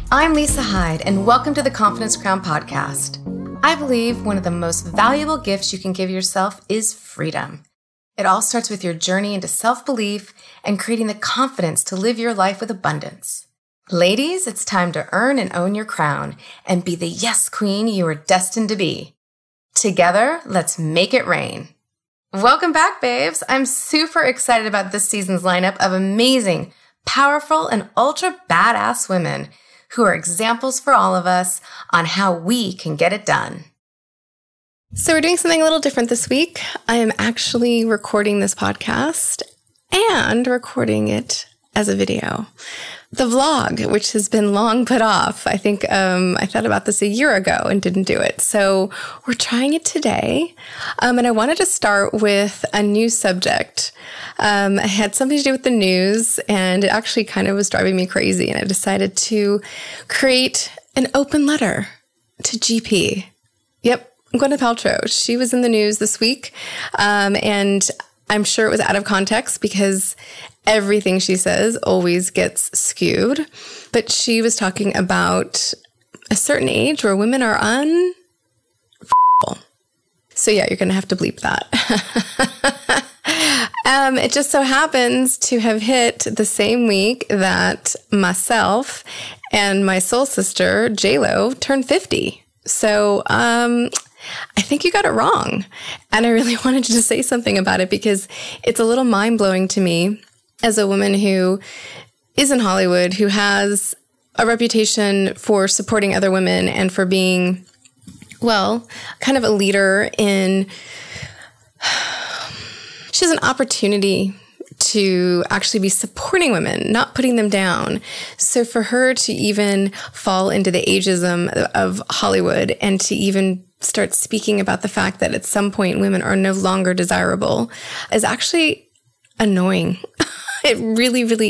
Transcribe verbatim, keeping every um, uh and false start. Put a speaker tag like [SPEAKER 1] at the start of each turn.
[SPEAKER 1] I'm Lisa Hyde, and welcome to the Confidence Crown podcast. I believe one of the most valuable gifts you can give yourself is freedom. It all starts with your journey into self-belief and creating the confidence to live your life with abundance. Ladies, it's time to earn and own your crown and be the yes queen you are destined to be. Together, let's make it rain. Welcome back, babes. I'm super excited about this season's lineup of amazing, powerful, and ultra badass women who are examples for all of us on how we can get it done. So we're doing something a little different this week. I am actually recording this podcast and recording it as a video. The vlog, which has been long put off. I think um, I thought about this a year ago and didn't do it. So we're trying it today. Um, and I wanted to start with a new subject. Um, it had something to do with the news, and it actually kind of was driving me crazy. And I decided to create an open letter to G P. Yep, Gwyneth Paltrow. She was in the news this week. Um, and I'm sure it was out of context because everything she says always gets skewed. But she was talking about a certain age where women are un... So yeah, you're going to have to bleep that. um, it just so happens to have hit the same week that myself and my soul sister, J-Lo, turned fifty. So um, I think you got it wrong. And I really wanted to say something about it because it's a little mind-blowing to me as a woman who is in Hollywood, who has a reputation for supporting other women and for being, well, kind of a leader in, she has an opportunity to actually be supporting women, not putting them down. So for her to even fall into the ageism of Hollywood and to even start speaking about the fact that at some point women are no longer desirable is actually annoying. It really, really